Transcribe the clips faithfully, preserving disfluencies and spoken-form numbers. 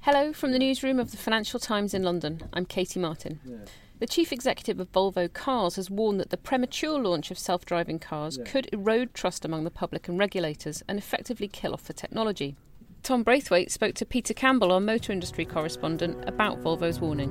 Hello from the newsroom of the Financial Times in London. I'm Katie Martin. Yeah. The chief executive of Volvo Cars has warned that the premature launch of self-driving cars yeah. could erode trust among the public and regulators and effectively kill off the technology. Tom Braithwaite spoke to Peter Campbell, our motor industry correspondent, about Volvo's warning.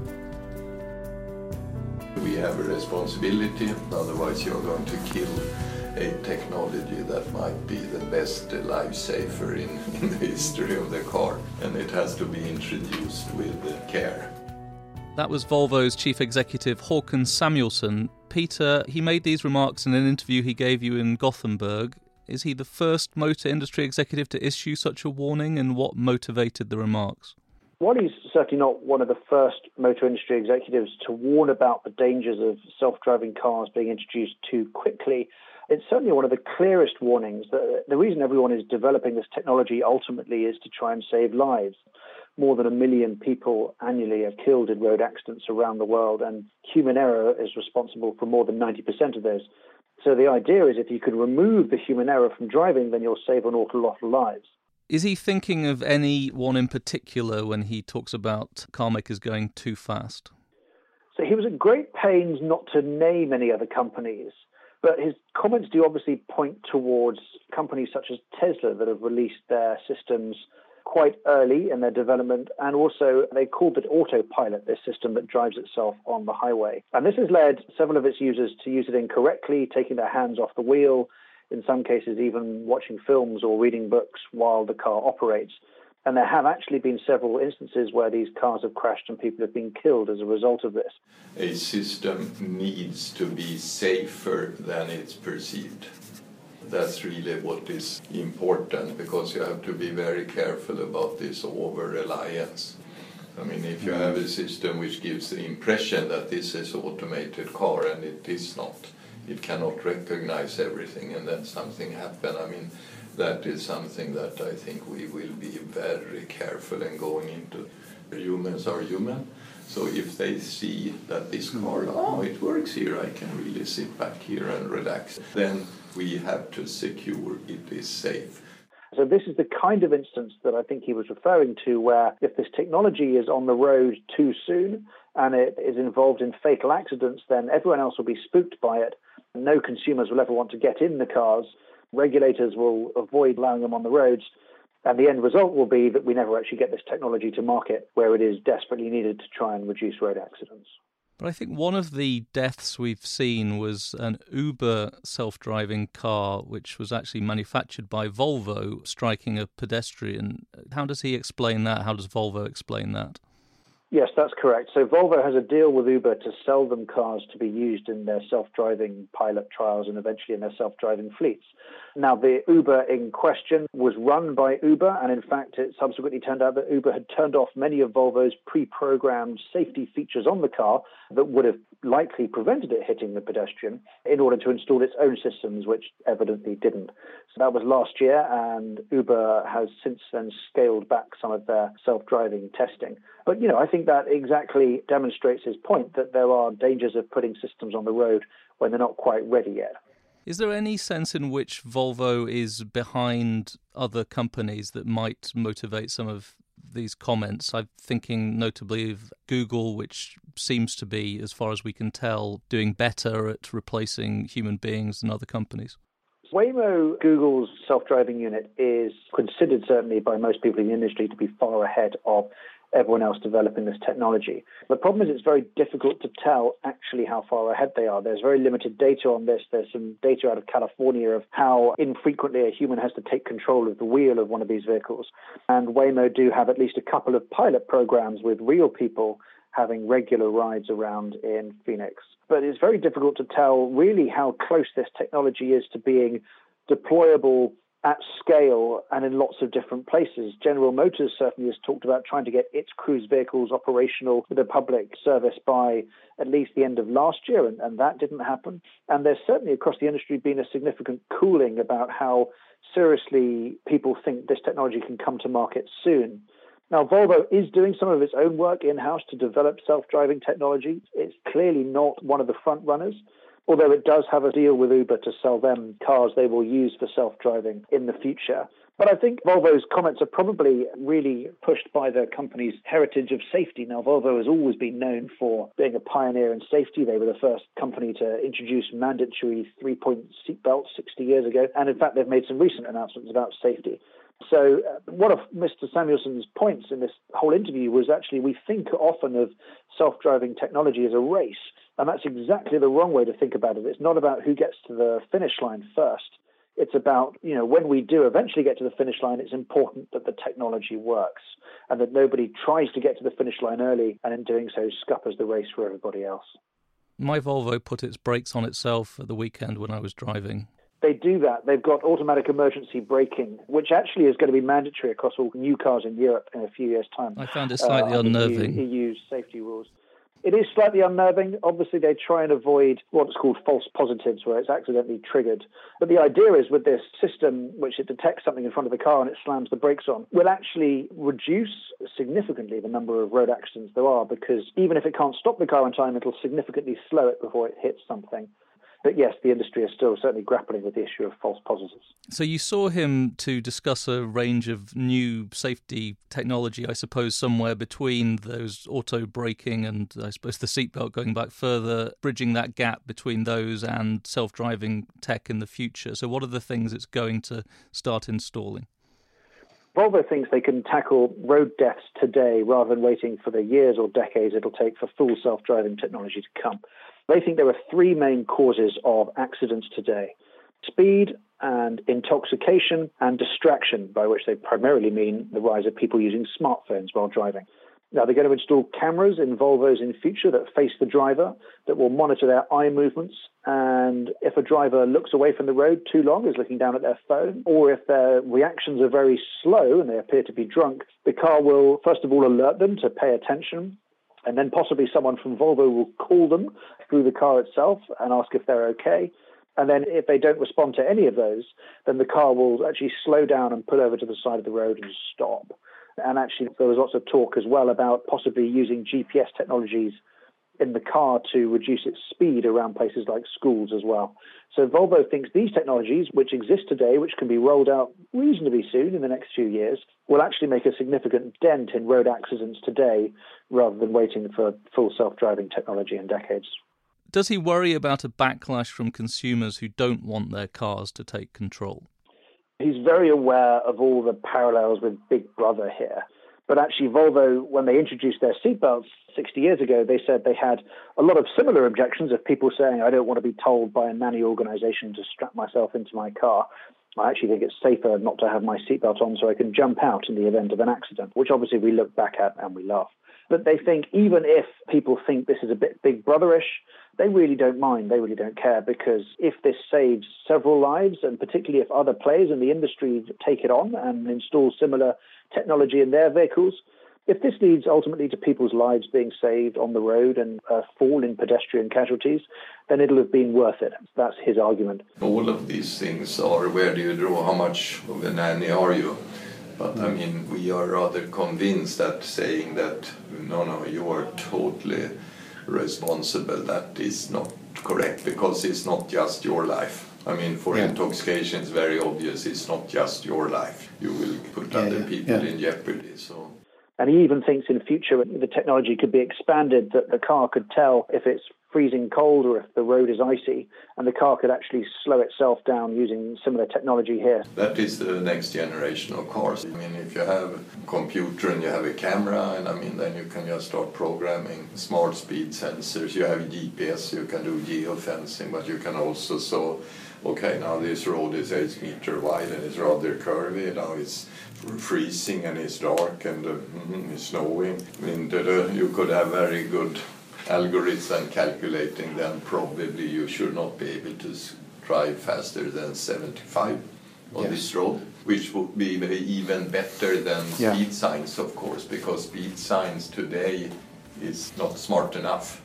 We have a responsibility, otherwise you're going to kill a technology that might be the best lifesaver in, in the history of the car, and it has to be introduced with care. That was Volvo's chief executive Håkan Samuelsson. Peter, he made these remarks in an interview he gave you in Gothenburg. Is he the first motor industry executive to issue such a warning, and what motivated the remarks? While he's certainly not one of the first motor industry executives to warn about the dangers of self-driving cars being introduced too quickly, it's certainly one of the clearest warnings. The, the reason everyone is developing this technology ultimately is to try and save lives. More than a million people annually are killed in road accidents around the world, and human error is responsible for more than ninety percent of those. So the idea is if you can remove the human error from driving, then you'll save an awful lot of lives. Is he thinking of anyone in particular when he talks about car makers going too fast? So he was at great pains not to name any other companies, but his comments do obviously point towards companies such as Tesla that have released their systems quite early in their development, and also they called it autopilot, this system that drives itself on the highway. And this has led several of its users to use it incorrectly, taking their hands off the wheel, in some cases even watching films or reading books while the car operates. And there have actually been several instances where these cars have crashed and people have been killed as a result of this. A system needs to be safer than it's perceived. That's really what is important, because you have to be very careful about this over-reliance. I mean, if you have a system which gives the impression that this is an automated car and it is not, it cannot recognize everything, and then something happen. I mean, that is something that I think we will be very careful in going into. Humans are human, so if they see that this car, oh, it works here, I can really sit back here and relax, then we have to secure it is safe. So this is the kind of instance that I think he was referring to, where if this technology is on the road too soon and it is involved in fatal accidents, then everyone else will be spooked by it. No consumers will ever want to get in the cars. Regulators will avoid allowing them on the roads. And the end result will be that we never actually get this technology to market where it is desperately needed to try and reduce road accidents. But I think one of the deaths we've seen was an Uber self-driving car, which was actually manufactured by Volvo, striking a pedestrian. How does he explain that? How does Volvo explain that? Yes, that's correct. So Volvo has a deal with Uber to sell them cars to be used in their self-driving pilot trials and eventually in their self-driving fleets. Now, the Uber in question was run by Uber, and in fact, it subsequently turned out that Uber had turned off many of Volvo's pre-programmed safety features on the car that would have likely prevented it hitting the pedestrian in order to install its own systems, which evidently didn't. So that was last year, and Uber has since then scaled back some of their self-driving testing. But, you know, I think that exactly demonstrates his point that there are dangers of putting systems on the road when they're not quite ready yet. Is there any sense in which Volvo is behind other companies that might motivate some of these comments? I'm thinking notably of Google, which seems to be, as far as we can tell, doing better at replacing human beings than other companies. Waymo, Google's self-driving unit, is considered certainly by most people in the industry to be far ahead of everyone else developing this technology. The problem is it's very difficult to tell actually how far ahead they are. There's very limited data on this. There's some data out of California of how infrequently a human has to take control of the wheel of one of these vehicles. And Waymo do have at least a couple of pilot programs with real people having regular rides around in Phoenix. But it's very difficult to tell really how close this technology is to being deployable at scale and in lots of different places. General Motors certainly has talked about trying to get its cruise vehicles operational with a public service by at least the end of last year, and, and that didn't happen. And there's certainly across the industry been a significant cooling about how seriously people think this technology can come to market soon. Now, Volvo is doing some of its own work in-house to develop self-driving technology. It's clearly not one of the front runners, although it does have a deal with Uber to sell them cars they will use for self-driving in the future. But I think Volvo's comments are probably really pushed by the company's heritage of safety. Now, Volvo has always been known for being a pioneer in safety. They were the first company to introduce mandatory three-point seatbelts sixty years ago. And in fact, they've made some recent announcements about safety. So uh, one of Mister Samuelson's points in this whole interview was actually we think often of self-driving technology as a race. And that's exactly the wrong way to think about it. It's not about who gets to the finish line first. It's about, you know, when we do eventually get to the finish line, it's important that the technology works and that nobody tries to get to the finish line early and in doing so scuppers the race for everybody else. My Volvo put its brakes on itself at the weekend when I was driving. They do that. They've got automatic emergency braking, which actually is going to be mandatory across all new cars in Europe in a few years' time. I found it slightly uh, unnerving. E U safety rules. It is slightly unnerving. Obviously, they try and avoid what's called false positives, where it's accidentally triggered. But the idea is with this system, which it detects something in front of the car and it slams the brakes on, will actually reduce significantly the number of road accidents there are, because even if it can't stop the car in time, it'll significantly slow it before it hits something. But yes, the industry is still certainly grappling with the issue of false positives. So you saw him to discuss a range of new safety technology, I suppose, somewhere between those auto braking and I suppose the seatbelt going back further, bridging that gap between those and self-driving tech in the future. So what are the things it's going to start installing? Volvo thinks they can tackle road deaths today rather than waiting for the years or decades it'll take for full self-driving technology to come. They think there are three main causes of accidents today: speed and intoxication and distraction, by which they primarily mean the rise of people using smartphones while driving. Now, they're going to install cameras in Volvos in future that face the driver, that will monitor their eye movements. And if a driver looks away from the road too long, is looking down at their phone, or if their reactions are very slow and they appear to be drunk, the car will, first of all, alert them to pay attention. And then possibly someone from Volvo will call them through the car itself and ask if they're okay. And then if they don't respond to any of those, then the car will actually slow down and pull over to the side of the road and stop. And actually, there was lots of talk as well about possibly using G P S technologies in the car to reduce its speed around places like schools as well. So Volvo thinks these technologies, which exist today, which can be rolled out reasonably soon in the next few years, will actually make a significant dent in road accidents today rather than waiting for full self-driving technology in decades. Does he worry about a backlash from consumers who don't want their cars to take control? He's very aware of all the parallels with Big Brother here. But actually, Volvo, when they introduced their seatbelts sixty years ago, they said they had a lot of similar objections of people saying, I don't want to be told by a nanny organization to strap myself into my car. I actually think it's safer not to have my seatbelt on so I can jump out in the event of an accident, which obviously we look back at and we laugh. But they think even if people think this is a bit Big Brother-ish, they really don't mind, they really don't care, because if this saves several lives, and particularly if other players in the industry take it on and install similar technology in their vehicles, if this leads ultimately to people's lives being saved on the road and a fall in pedestrian casualties, then it'll have been worth it. That's his argument. All of these things are, where do you draw, how much of a nanny are you? But I mean, we are rather convinced that saying that, no, no, you are totally responsible, that is not correct, because it's not just your life. I mean, for yeah. intoxication, it's very obvious it's not just your life. You will put yeah, other yeah, people yeah. in jeopardy. So. And he even thinks in future the technology could be expanded, that the car could tell if it's freezing cold or if the road is icy, and the car could actually slow itself down using similar technology here. That is the next generation of cars. I mean, if you have a computer and you have a camera, and I mean, then you can just start programming smart speed sensors. You have G P S, you can do geofencing, but you can also so, okay, now this road is eight meter wide and it's rather curvy. Now it's freezing and it's dark and uh, mm, it's snowing. I mean, you could have very good algorithm calculating, then probably you should not be able to drive faster than seventy-five on yes. this road, which would be even better than yeah. speed signs, of course, because speed signs today is not smart enough.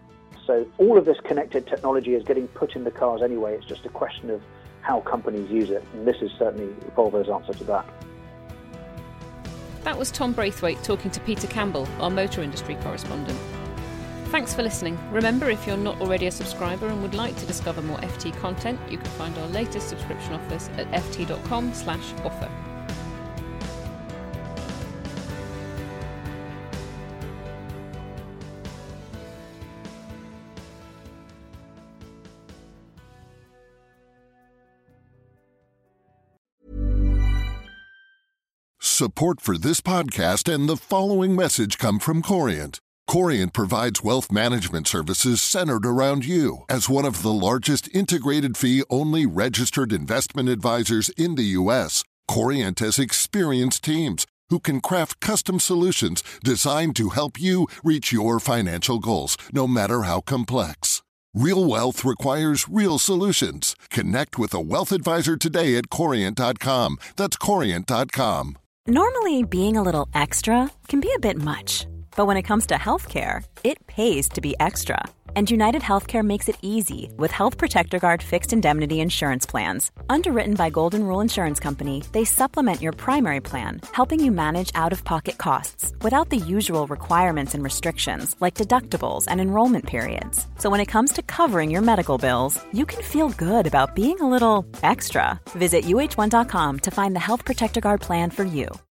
So all of this connected technology is getting put in the cars anyway. It's just a question of how companies use it, and this is certainly Volvo's answer to that. That was Tom Braithwaite talking to Peter Campbell, our motor industry correspondent. Thanks for listening. Remember, if you're not already a subscriber and would like to discover more F T content, you can find our latest subscription offers at ft dot com slash offer. Support for this podcast and the following message come from Corient. Corient provides wealth management services centered around you. As one of the largest integrated fee-only registered investment advisors in the U S, Corient has experienced teams who can craft custom solutions designed to help you reach your financial goals, no matter how complex. Real wealth requires real solutions. Connect with a wealth advisor today at Corient dot com. That's Corient dot com. Normally, being a little extra can be a bit much. But when it comes to healthcare, it pays to be extra. And United Healthcare makes it easy with Health Protector Guard fixed indemnity insurance plans. Underwritten by Golden Rule Insurance Company, they supplement your primary plan, helping you manage out-of-pocket costs without the usual requirements and restrictions like deductibles and enrollment periods. So when it comes to covering your medical bills, you can feel good about being a little extra. Visit U H one dot com to find the Health Protector Guard plan for you.